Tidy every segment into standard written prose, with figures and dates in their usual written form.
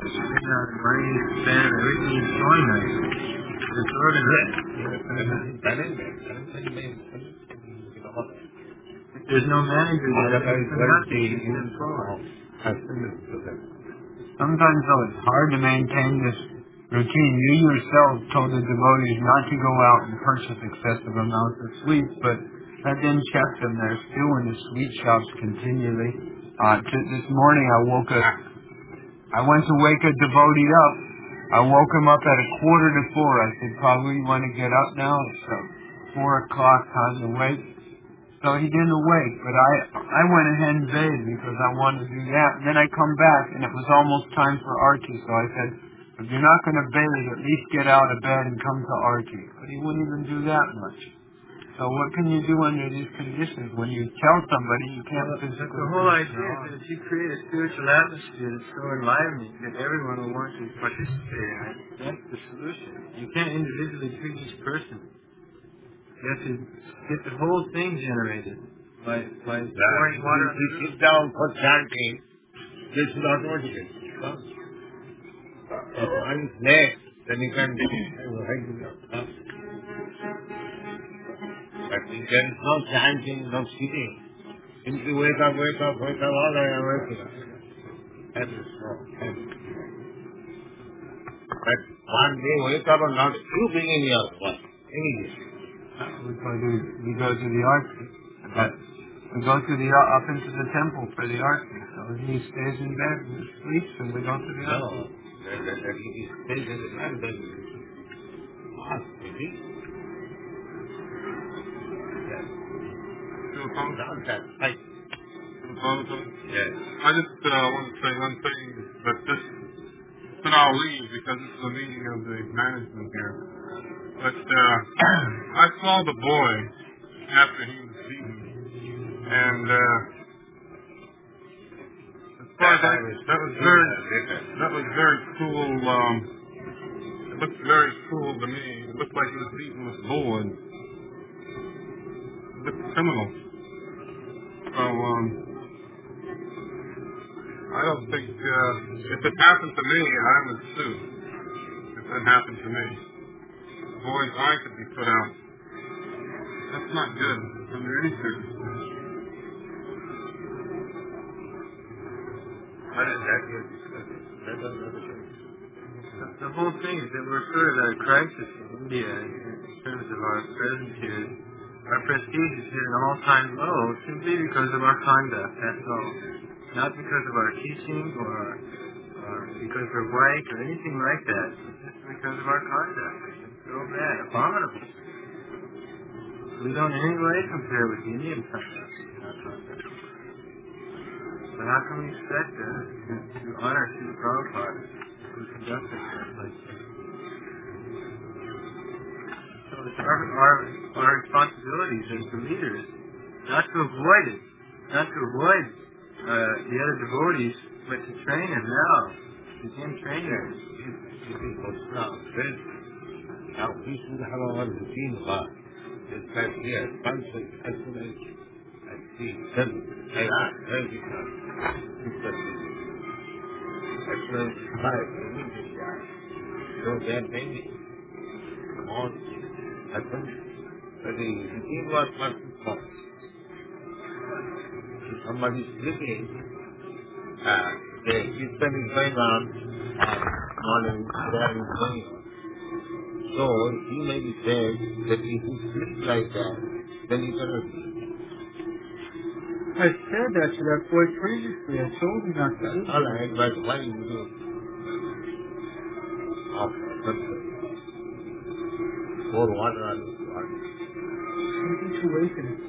Money is spent, everything is going nice. It's organized. If there's no manager there, there's nothing. Sometimes, though, it's hard to maintain this routine. You yourself told the devotees not to go out and purchase excessive amounts of sweets, but that didn't check them. They're still in the sweet shops continually. This morning I went to wake a devotee up. I woke him up at 3:45. I said, probably you want to get up now? It's 4 o'clock, time to wake. So he didn't awake, but I went ahead and bathed because I wanted to do that. And then I come back, and it was almost time for Arti. So I said, if you're not going to bathe, at least get out of bed and come to Arti. But he wouldn't even do that much. So what can you do under these conditions? When you tell somebody you can't physically... The whole idea is that if you create a spiritual atmosphere that's so enlivening that everyone will want to participate in it, that's the solution. You can't individually treat each person. You have to get the whole thing generated by pouring water. If you sit down for chanting, this is not what it is. If one is next, then you can do it. But if there is no chanting, no sitting, simply wake up, all I am waking up. That is wrong. But one day wake up and not you bring in your work. Immediately. We go to the arti. We go to up into the temple for the arti. So he stays in bed and sleeps, and we go to the arti. No, he stays in the bed. Then maybe. Yes. Right. Yes. I just want to say one thing, but then I'll leave because this is a meeting of the management here. But I saw the boy after he was beaten, and as far as that was very cool. It looked very cool to me. It looked like he was beaten with bullets. It looked criminal. So I don't think if it happened to me, I would sue. If that happened to me. Boy's eye could be put out. That's not good under any circumstances. What is that you're discussing? The whole thing is that we're sort of at a crisis in India in terms of our presence here. Our prestige is hit an all-time low simply because of our conduct, that's all. Not because of our teaching or because we're white or anything like that. It's just because of our conduct. It's so bad, abominable. We don't in any way compare with the Indian conduct. But how can we expect to honor Srila Prabhupada who conducts ourselves like this? So it's our responsibilities as the leaders not to avoid it, not to avoid the other devotees, but to train them now. Begin training them. Now we should have our routine work. Just like here, once as soon as I see them, I ask where we come. As soon as I immediately ask. So they are maybe on happen, but the routine work must be followed. If somebody is sleeping, the system is going on, morning prayer is going on. So he may be said that if you sleep like that, then you cannot sleep. I said that to that boy previously. I told him not to. All right, but why you do it? Pour water on his body. Something to awaken him.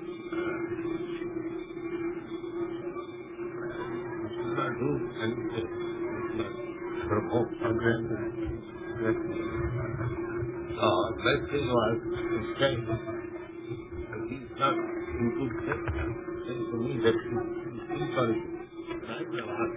You should not do anything. You should not provoke something. Best thing was to stay. And he's not in good faith. Saying to me that you feel sorry. And I will ask.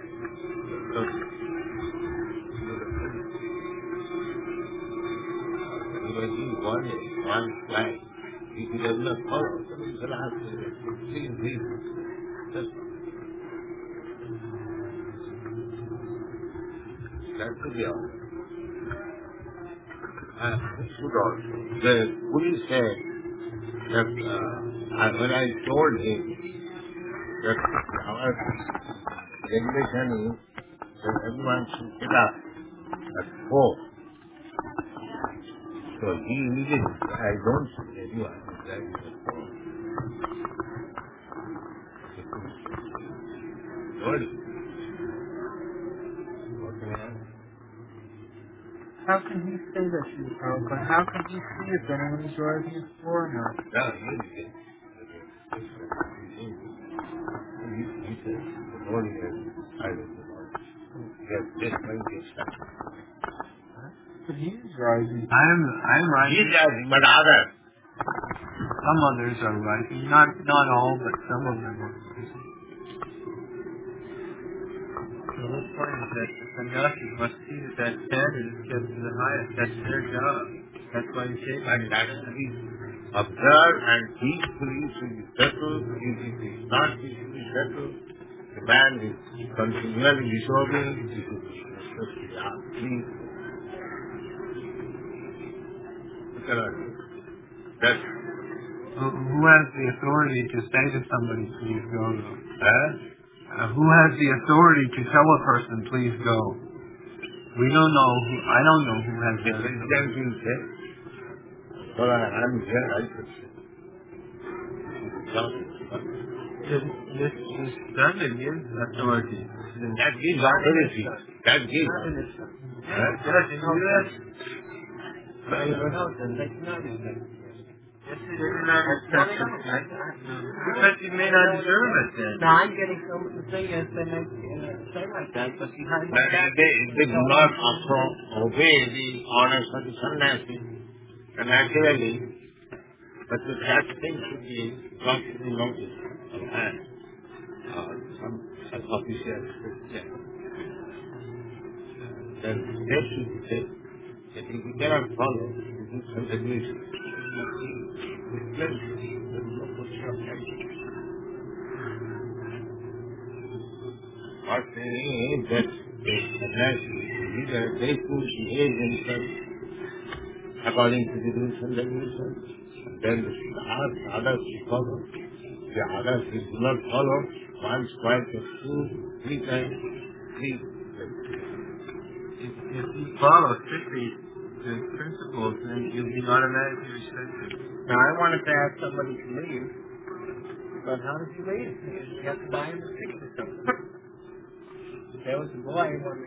You may be one flag. If he does not follow, then he will ask him. Please leave. Just That should be all. This should also. The police said that when I told him that our regulation is that everyone should get up at 4. So he immediately, I don't see anyone who drives at 4. Sorry. What can I ask? How can he say that she's broken? How can he see if anyone is driving it for her? No, he said, he said, the morning is silent. Yes, just when he gets back. But he's rising. I'm rising. He's rising, but others. Some others are rising. Not all, but some of them are rising. The whole point is that the sannyasis must see that standard is kept to the highest. That's their job. That's why you say And that is to be observed and peacefully to be settled. If it is not peacefully settled, the man is continually disobeying. He should be especially asked, please. That's who has the authority to say to somebody, please go, though? Who has the authority to tell a person, please go? We don't know. I don't know who has the that. president will say, well, I'm here, I should say. This Sunday gives authority. That gives authority. That gives. Yes, it is not because you may not deserve it then. No, I'm getting the thing is they make say like that, but behind They do not also obey the orders of the sannyasi naturally, but that thing should be brought to the notice of hand. Some officials should check. Then they should say that if you cannot follow, you do some regulation. There is no question of action. What they is that the sannyasi leader, they should behave themselves according to the rules and regulations. Then the others should follow. The others who do not follow, once, twice, or 2, 3 times, please. If you follow strictly the principles, then you'll be automatically respected. Now I wanted to ask somebody to leave, but how did you leave? You have to buy him a ticket or something. There was a boy when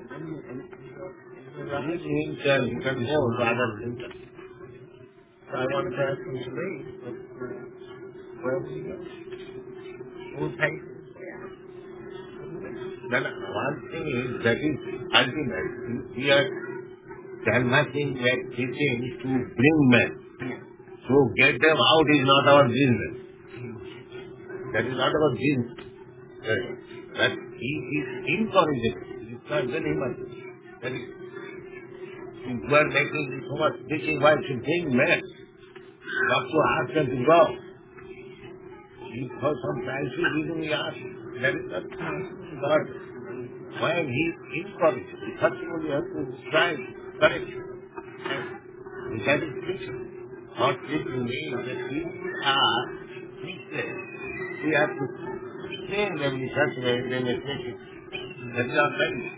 Himself, he can go rather than so I wanted to ask him to leave, but where will he go? Who will pay for his way out? then one thing is that is ultimate. We are canvassing, we are teaching to bring men. So get them out is not our business. That is not our business. That he is incorrigible. It is not very much. That is, you are making so much teaching why to bring men. Not to ask them to go. If for some crisis even we ask, that is not God. Why he is incorrigible? First of all, you have to strive, correct. And that is teaching. Not teaching means that we are teachers. We have to train them in such a way they may take it. That is our practice.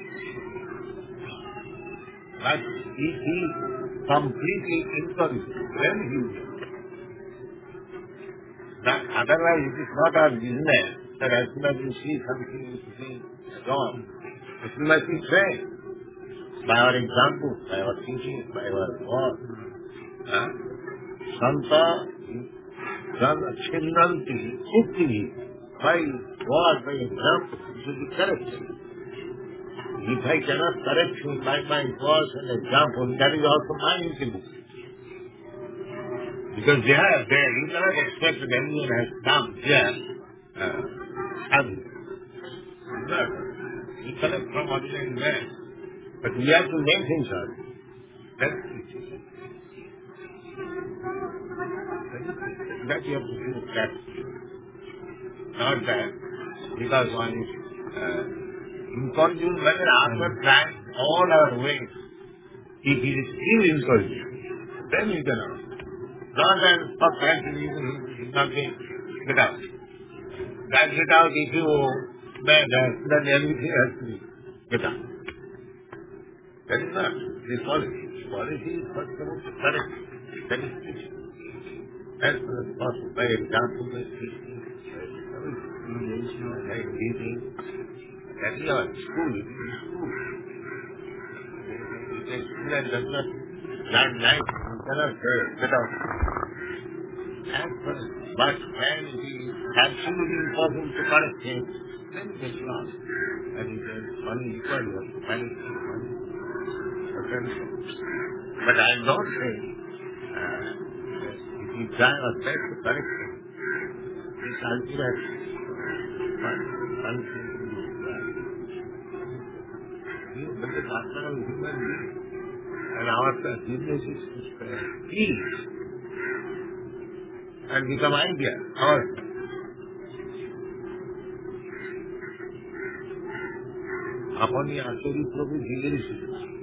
But if he is completely incorrigible, then he will do. That otherwise it is not our business that as soon as you see something which is wrong, we must be trained by our example, by our teaching, by our word. Santa Chinanti Ukti, by word, by example, it should be corrected. If I cannot correct you by my words and example, that is also my intimacy. Because they are there, you cannot expect that anyone has come here having. You collect from ordinary man. But we have to make things out. That's teaching. That you have to do practically. Not that, because one is incontinent, when after time, all our ways. If it is still inconvenient, then you can ask. Not that for practice reason, nothing. Get out. That get out if you bad, then everything has to be get out. That is not the policy. Policy is first of all to correct. That is teaching. As far as possible, by example, by teaching, by reading. That is our school. It is school. It is school and does not learn life. You cannot get out. As far as but when it is absolutely impossible to correct things, then it is lost. And it is money required. You have to manage money. But I am not saying if you try our best to correct things, it's ultimate punishment to you. But the master of human being and our business is to spread peace and become idea. Upon the Ashuri Prabhu leadership,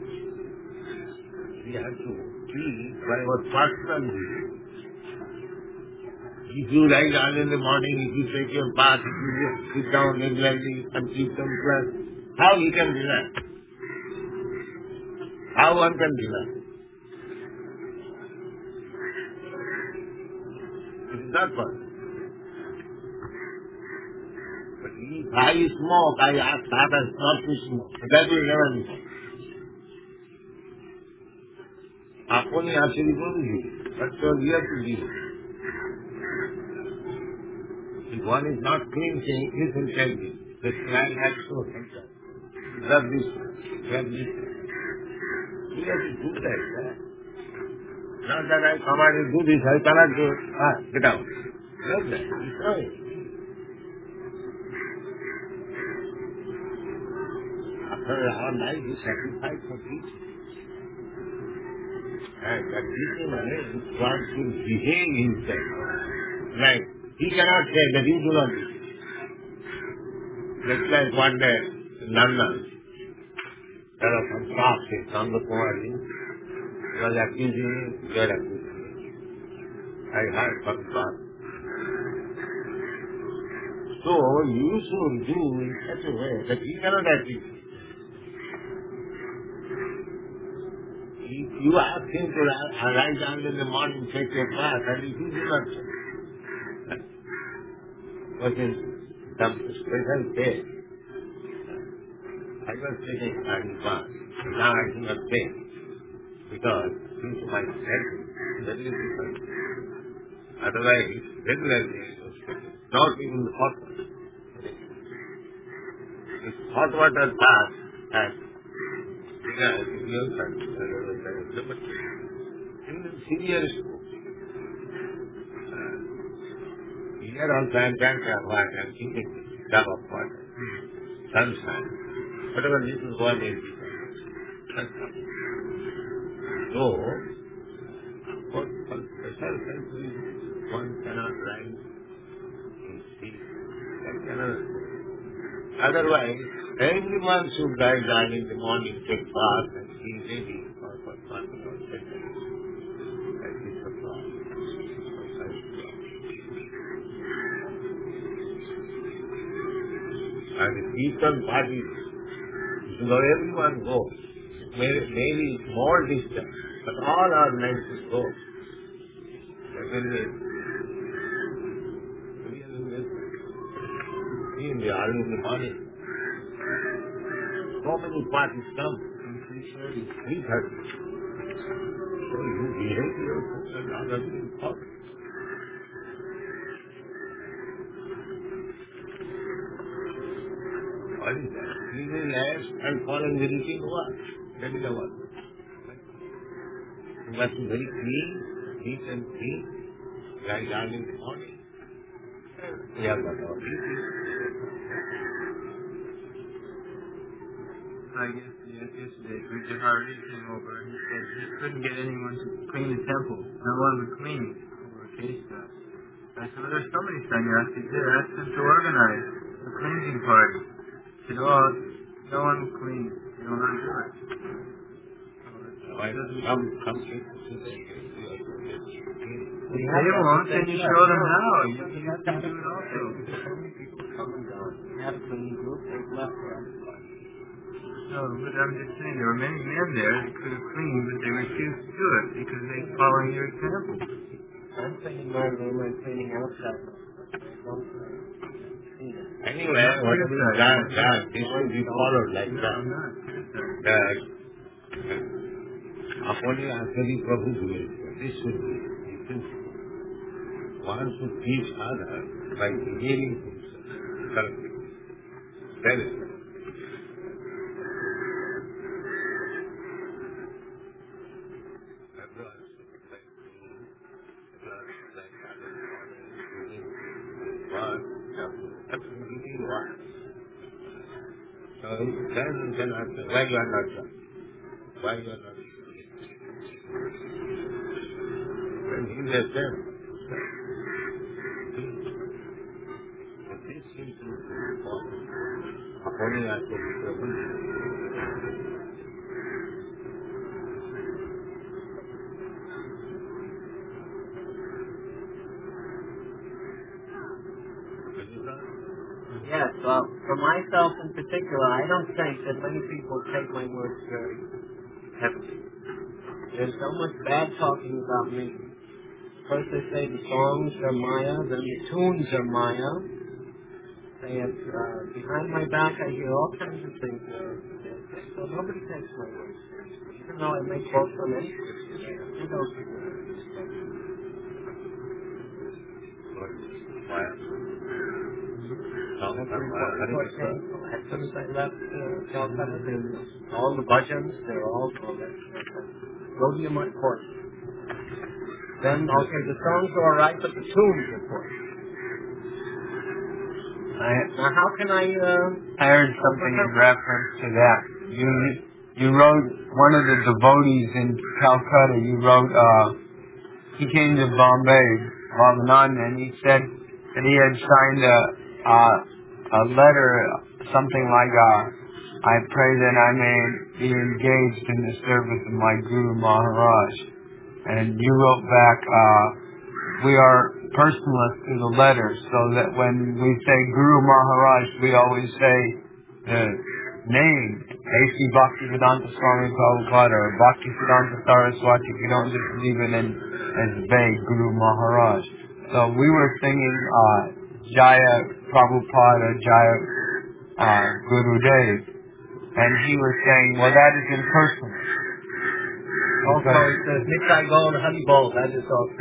we have to treat by our personal view. If you rise early in the morning, if you take your bath, if you just sit down regularly and keep some class, how you can relax? How one can relax? It is not possible. But if I smoke, I ask others not to smoke. That will never be possible. Upon Ashuri Prabhu, that's all we have to do. If one is not cleansing, listen carefully. The man has so himself. Love this one. Love this one. We have to do like that. Not that I command you do this, I cannot do it. Get out. Love that. Destroy it. After our life, we sacrifice for teaching. And that teaching means one should behave himself. Like, he cannot say that you do not do it. Just like one day, Nanda, there was some talk in Sangha Kumari, he was accusing me, they were accusing me. I heard some talk. So, you should do in such a way that he cannot accuse you. If you ask him to rise early in the morning, take your bath, and if you do not take, what is some special day? I was taking early bath. Now I do not take, because due to my schedule, very difficult. Otherwise, regularly I was taking. Not even hot water. If hot water bath has even serious here also I am trying to avoid, I am keeping tub of water, sunshine, whatever this is what is. So, for special sense reasons, one cannot rise in peace. That cannot. Otherwise, everyone should rise early in the morning, take bath and be ready for something or second. That is the problem. And the Kirtan parties, everyone goes. Maybe more distant, but all are meant to go. That will be in the early in the morning. So many parties come. It's 3:30. So you behave yourself and others will follow. What is that? Living life and following the routine what? That is the what? You must be very clean, neat and clean, right early in the morning. We have got our duties. I guess yesterday Richard Harvey came over and he said he couldn't get anyone to clean the temple. No one would clean over a case stuff. I said, well, there's so many sannyasis there. Ask them to organize a cleansing party. He said, oh, no one will clean. will not do it. Come to They won't, then you show them how. You can do it also. So many people come and go. We had a cleaning group, they've left for everybody. No, but I'm just saying, there were many men there that could have cleaned, but they refused to do it because they following your example. I'm cleaning my room, I'm cleaning outside. anyway, whatever is done, this should be followed like No, that. I'm not criticizing. That Apoli Asari Prabhu doing this should be one should teach others by behaving himself correctly. That is right. So then answer, why you are not done? Why you are not done? When he was there, this seems to be Apoli Asari Prabhu. Yes, well, for myself in particular, I don't think that many people take my words very heavily. There's so much bad talking about me. First they say the songs are Maya, then the tunes are Maya. They have, behind my back I hear all kinds of things. So nobody takes my words seriously. Even though I may quote from any scripture, they don't take my words seriously. As soon as I left Calcutta, all the bhajans, they're all Gaudiya Math course. Then, okay, the songs are alright, but the tunes are poor. Now, how can I heard something in reference to that. You wrote, one of the devotees in Calcutta, you wrote, he came to Bombay, Bhavananda, and he said that he had signed a letter, something like, I pray that I may be engaged in the service of my Guru Maharaj. And you wrote back, we are personalists to the letter, so that when we say Guru Maharaj, we always say the name, A.C. Bhaktivedanta Swami Prabhupada or Bhaktisiddhanta Saraswati. We don't just leave it in as vague Guru Maharaj. So we were singing Jaya Prabhupada, Jaya Gurudev, and he was saying, well, that is impersonal. Also, it says Nitai Gaur Hari Bol. That is also.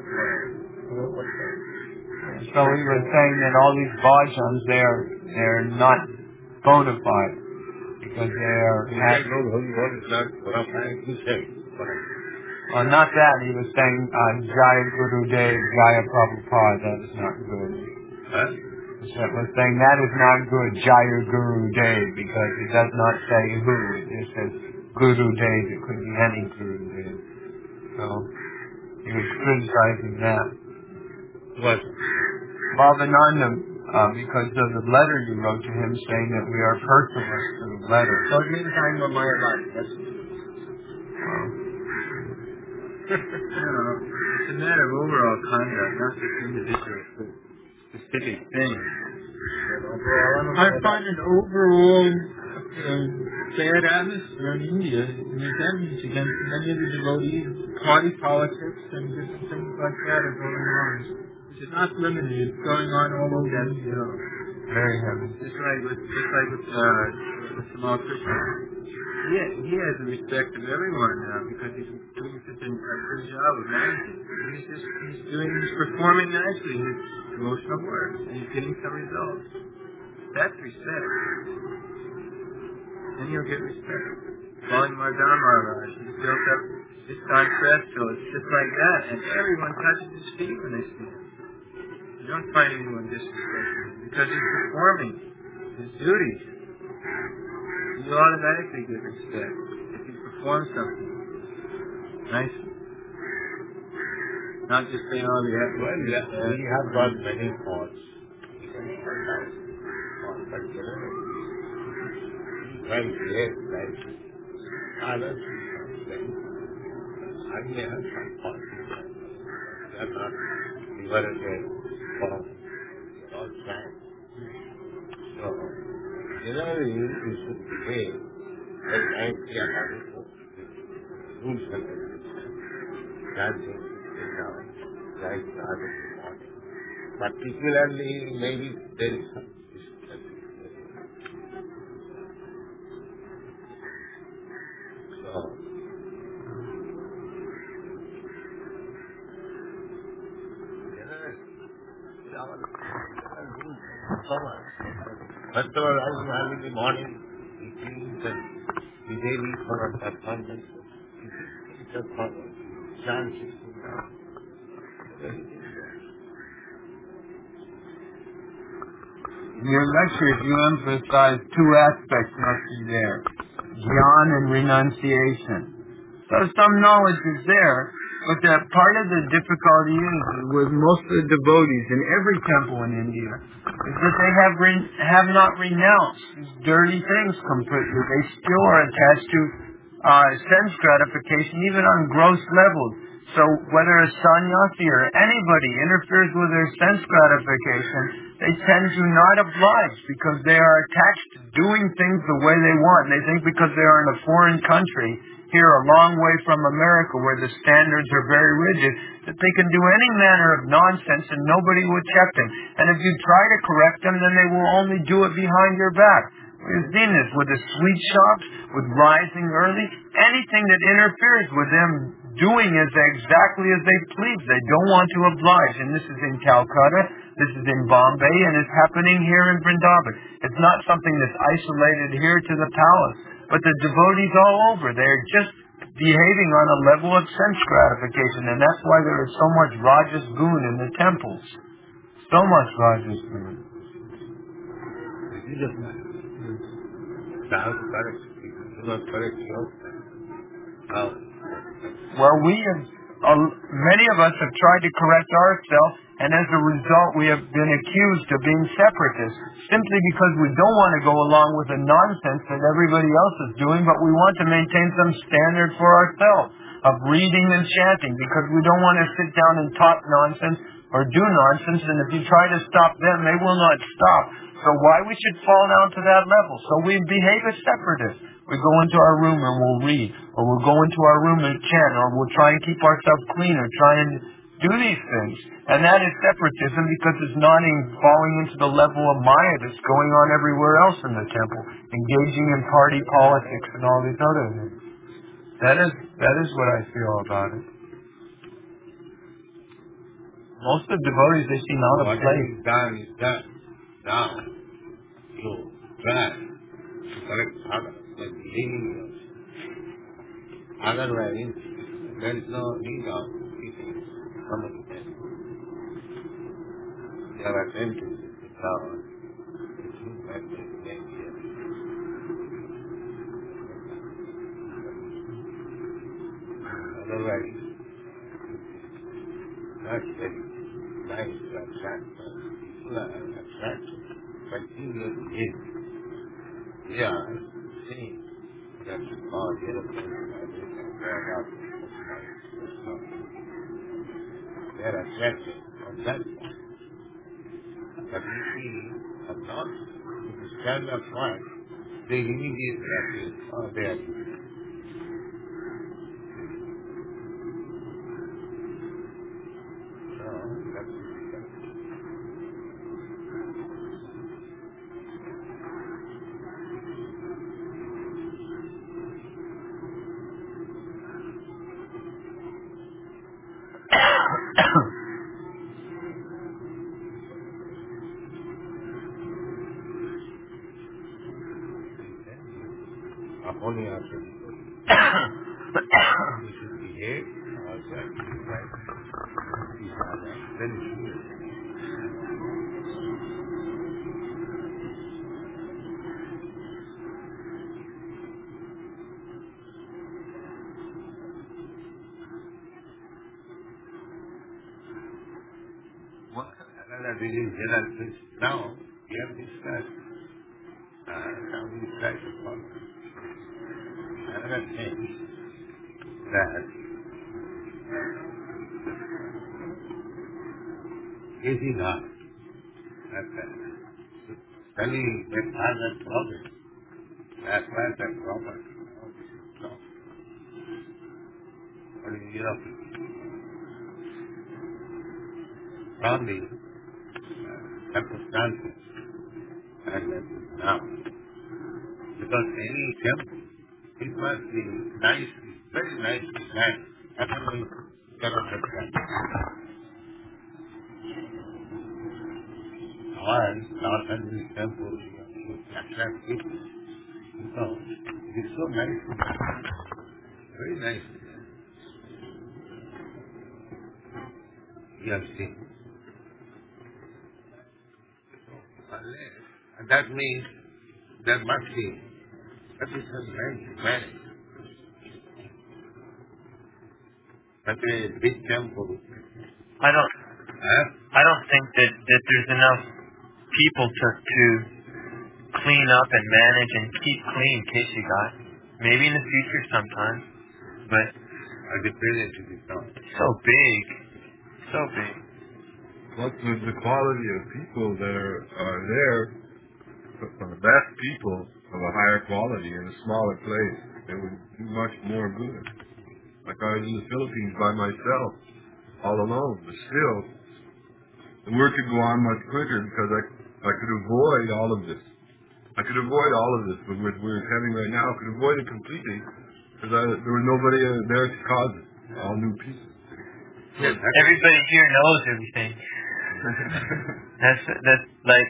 So we were saying that all these bhajans, they're not bona fide because they're. Well, not that. He was saying Jaya Gurudev, Jaya Prabhupada. That is not good. Huh? He was saying that is not good, Jaya Gurudev, because it does not say who. It just says Gurudev. It could be any Gurudev. So he was criticizing that. What? Bhavananda, because of the letter you wrote to him saying that we are personalists to the letter. So it means I'm a Maya body. That's it's a matter of overall conduct, not just individual specific things. I find an overall bad atmosphere in India in resentment against many of the devotees. Party politics and different things like that are going on, which is not limited. It's going on all over India. Very heavy. Just like with Samal Krishna. He has the respect of everyone now because he's doing such a good job of managing. He's performing nicely his devotional work and he's getting some results. That's respect. Then you'll get respect. Following Mardana Maharaj, he's built up this contrast, so it's just like that, and everyone touches his feet when they see him. You don't find anyone disrespecting him because he's performing his duties. You automatically get respect if you perform something nicely. Not just saying, oh, yeah. Well, we have got many thoughts. But well behaved like others. I may have some faults. They are not liberated from all time. So, generally, we should behave very nicely according to rules and regulations. Dancing, sitting down, like the other morning. Particularly, maybe there is some difficulty. So, generally, our rules so much. First of all, rising early in the morning, eating and the daily for a performance, it's a chance sitting down. In your lectures, you emphasize two aspects must be there: jnana and renunciation. So some knowledge is there, but that part of the difficulty is with most of the devotees in every temple in India is that they have not renounced these dirty things completely. They still are attached to sense gratification, even on gross levels. So whether a sannyasi or anybody interferes with their sense gratification, they tend to not oblige because they are attached to doing things the way they want. They think because they are in a foreign country, here a long way from America where the standards are very rigid, that they can do any manner of nonsense and nobody will check them. And if you try to correct them, then they will only do it behind your back. We've seen this with the sweet shops, with rising early, anything that interferes with them doing exactly as they please. They don't want to oblige. And this is in Calcutta, this is in Bombay, and it's happening here in Vrindavan. It's not something that's isolated here to the palace, but the devotees all over, they're just behaving on a level of sense gratification, and that's why there is so much Rajas Goon in the temples. So much Rajas Goon. Well, many of us have tried to correct ourselves, and as a result, we have been accused of being separatists, simply because we don't want to go along with the nonsense that everybody else is doing, but we want to maintain some standard for ourselves of reading and chanting, because we don't want to sit down and talk nonsense or do nonsense, and if you try to stop them, they will not stop. So why we should fall down to that level? So we behave as separatists. We go into our room and we'll read, or we'll go into our room and chant, or we'll try and keep ourselves clean, or try and do these things. And that is separatism because it's not falling into the level of Maya that's going on everywhere else in the temple, engaging in party politics and all these other things. That is what I feel about it. Most of the devotees, they see not a place. Done is done. Now, you try to correct others by behaving yourself. Otherwise, there is no need of keeping somebody else. They are attempting to sit down. It seems like they may be otherwise, that's very nice to attract. People are attracted by seeing your behavior. They are saying that aeroplanes are this and that out. They are attracted from that point. But if we are not to stand up right, they immediately appear, or they are only after we should behave ourselves right. Then another reason general principle. Now we have discussed some we try to follow. Another thing that is enough. Studying that has a problem. That's why the problem. But in Europe, from the circumstances and now, because any temple, it must be nice, very nice design. Otherwise, you cannot understand. Or Los Angeles temple, you attract people. So, it's so nice, very nice. You have seen. And that means there must be sufficient land to manage. But a big temple. I don't think that there's enough people to clean up and manage and keep clean, Keshigai. Maybe in the future sometime, but The present is not. so big. Plus, the quality of people that are there, the best people of a higher quality in a smaller place, they would do much more good. Like I was in the Philippines by myself, all alone, but still, the work could go on much quicker because I could avoid all of this. But what we're having right now, I could avoid it completely because there was nobody there to cause it. All new people. Everybody here knows everything. that's like.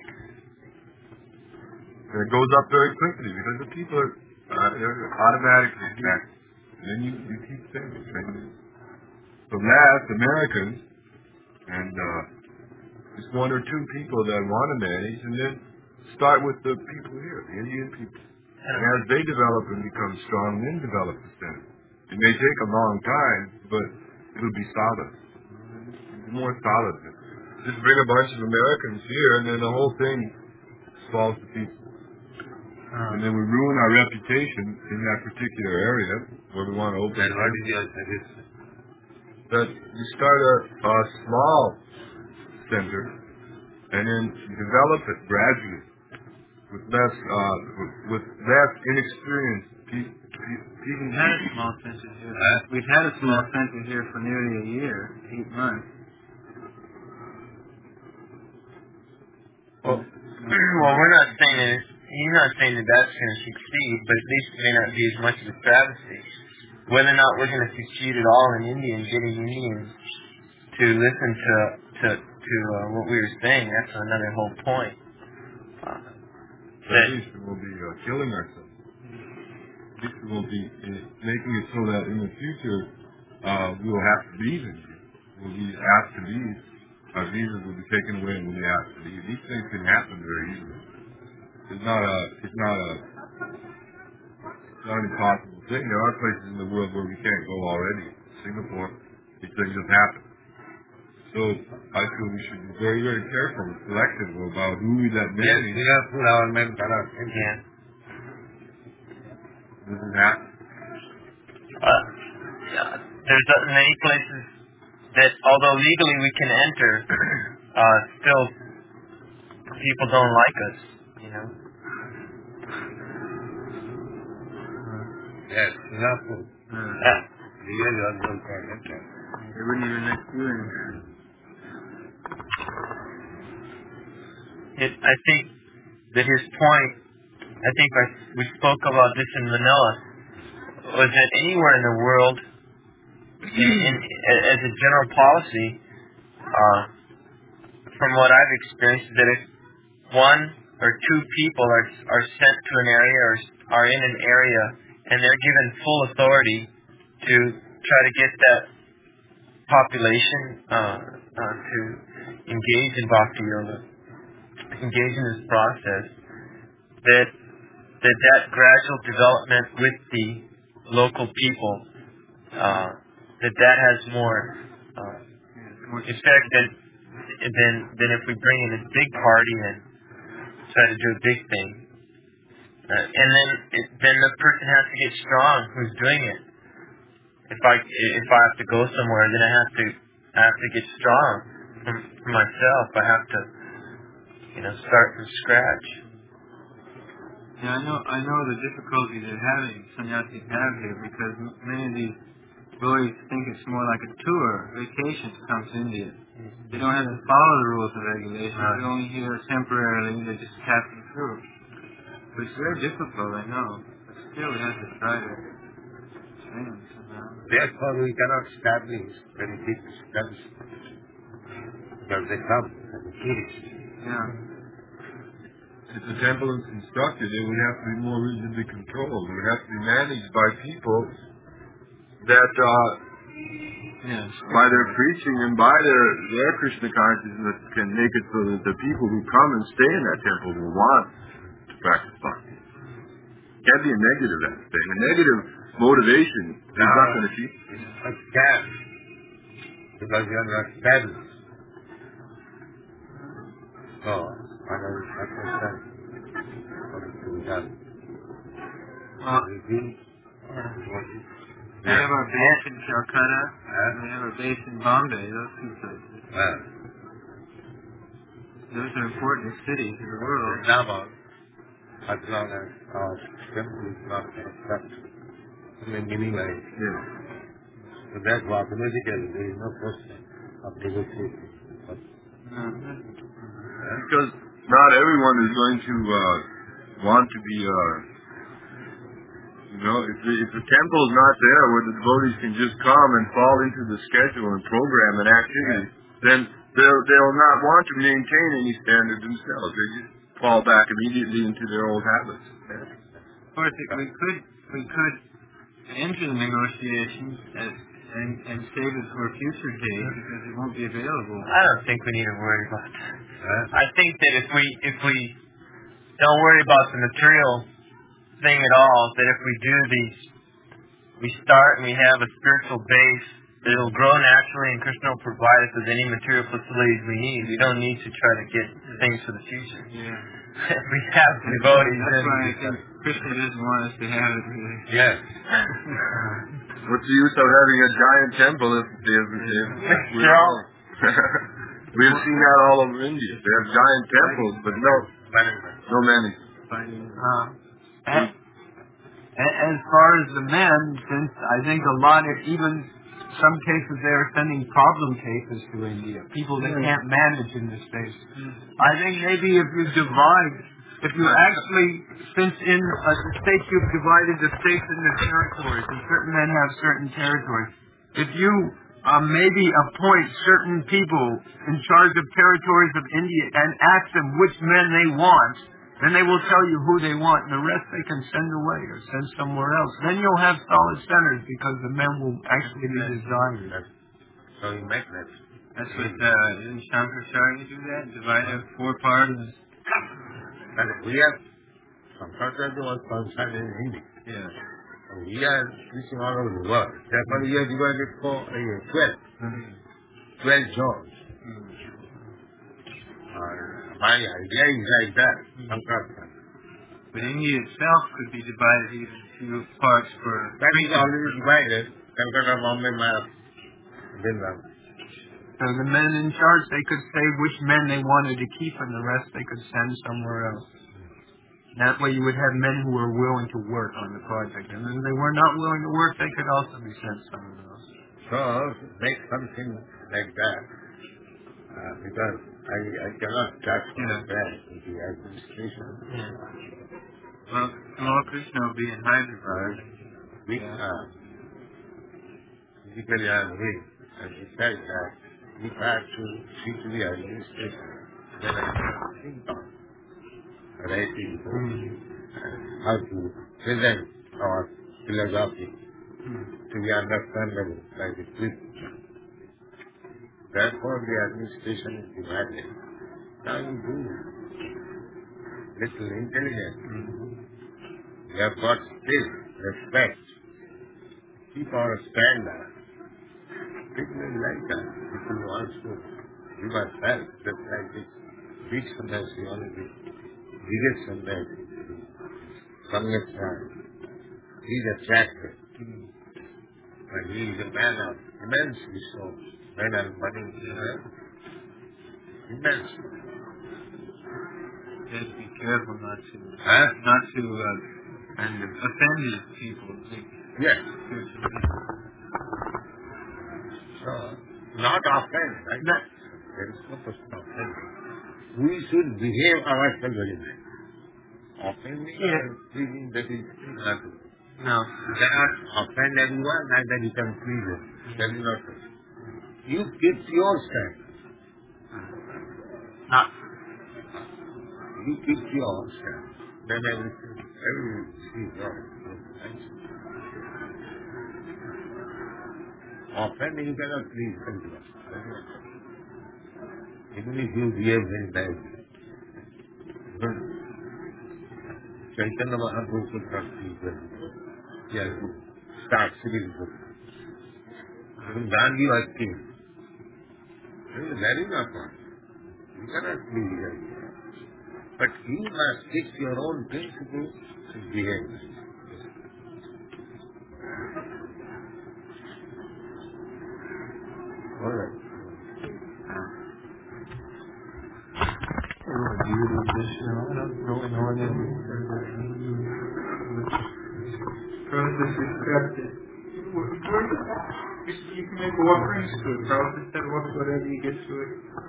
And it goes up very quickly because the people are they're automatically connected. And then you keep saying it. Right? So last, Americans, and just one or two people that want to manage, and then start with the people here, the Indian people. And as they develop and become strong, then develop the Senate. It may take a long time, but it'll be solid. More solid. Just bring a bunch of Americans here, and then the whole thing falls to pieces. And then we ruin our reputation in that particular area where we want to open. Then what is your suggestion? That you start a small center and then develop it gradually with less inexperienced people. We've had a small center here. We've had a small center here for nearly a year, 8 months. Well, we're not saying that. You're not saying that that's going to succeed, but at least it may not be as much of a travesty. Whether or not we're going to succeed at all in India and getting Indians to listen to what we were saying, that's another whole point. At least we'll be killing ourselves. At least we'll be making it so that in the future we will have to leave India. We'll be asked to leave. Our visas will be taken away and we'll be asked to leave. These things can happen very easily. It's not an impossible thing. There are places in the world where we can't go already. Singapore, these things have happened. So I feel we should be very, very careful and selective about who we let Yes, manage. we have put our mental out. Yeah. This is happening. There's many places that, although legally we can enter, still people don't like us. You know. Yes, we have to. Really also can enter. They wouldn't even let you in here. I think that his point, we spoke about this in Manila, was that anywhere in the world, as a general policy, from what I've experienced, that if one or two people are sent to an area or are in an area and they're given full authority to try to get that population to engage in Bhakti Yoga, engage in this process, that gradual development with the local people, that has more effect than if we bring in a big party and try to do a big thing. And then the person has to get strong who's doing it. If I have to go somewhere, then I have to get strong for myself. I have to, start from scratch. Yeah, I know the difficulty that sannyasis have here, because many of these boys think it's more like a tour, vacation to come to India. They don't have to follow the rules and regulations. They're only here temporarily. They're just passing through. But it's very difficult, I know. But still, we have to try to train them somehow. Therefore, we cannot establish very big steps because they come as a tourist. Yeah. If the temple is constructed, it would have to be more rigidly controlled. It would have to be managed by people that, by their preaching and by their Krishna consciousness, can make it so that the people who come and stay in that temple will want to practice bhakti. It can't be a negative aspect. A negative motivation is not going to achieve it. It can, because you are not established. So, I don't understand what is to be done. We have our base in Calcutta, and we have our base in Bombay, those two places. Those are important cities in the world. Now, as long as our temple is not constructed in a meaningless way. So that's why automatically there is no question of negotiation. Because not everyone is going to want to be, if the temple is not there where the devotees can just come and fall into the schedule and program and activity, then they'll not want to maintain any standard themselves. They just fall back immediately into their old habits. Of course, we could enter the negotiations and save it for a future date because it won't be available. I don't think we need to worry about that. I think that if we don't worry about the material thing at all, that if we do these, we start and we have a spiritual base, it'll grow naturally, and Krishna will provide us with any material facilities we need. We don't need to try to get things for the future. Yeah. If we have devotees, that's why I think Krishna doesn't want us to have it really. Yes. What's the use of having a giant temple if we're all... We have seen that all over India. They have giant temples, but no management. As far as the men, since I think a lot of, even some cases they are sending problem cases to India, people that can't manage in the States. I think maybe if you actually, since in the States you've divided the states into territories, and certain men have certain territories, if you maybe appoint certain people in charge of territories of India and ask them which men they want, then they will tell you who they want, and the rest they can send away or send somewhere else. Then you'll have solid centers because the men will actually be desired. So you make that. That's what, didn't Shankaracharya do that? Divide up 4 parts? And we have Shankaracharya was concerned in Hindi. Yeah. We are preaching all over the world. Therefore, we are divided for 12 zones. My idea is like that. But India itself could be divided even into parts for... That is already divided. Calcutta, Bombay, Vrindavan. So the men in charge, they could say which men they wanted to keep, and the rest they could send somewhere else. That way you would have men who were willing to work on the project. And if they were not willing to work, they could also be sent somewhere else. So, make something like that. Because I cannot touch that in the administration. Well, Lord Krishna will be in Hyderabad. Physically I am weak. And besides that, if I have to see to the administration, then I can think on writing how to present our philosophy to be understandable by the people. Therefore, the administration is divided. Now you do little intelligence. You have got skill, respect. Keep our standard. People will like that. People will also give us help, just like this big sannyasi, one of the biggest sannyasi. from your side. He's attractive. But he is a man of immense resource. Man of money, immense. You have to be careful not to offend these people. Yes. So, not offend, right? There is no question of offending. We should behave ourselves very well. Offending and pleasing, that is nothing. No. You cannot offend everyone and then you can please them. That is not true. You keep your stand. You keep your stand. Then everything is yours. Offending you cannot please everyone. Even if you behave very badly. Chaitanya Mahaprabhu could not please everyone. He has to start sitting good. Even Gandhi was king. That is not one. You cannot please everyone. But you must fix your own principles and behave. All right. You can make offerings to it. Prabhupada said whatever you get to it.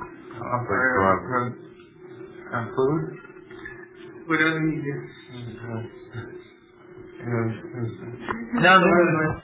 On food? Whatever you get. No,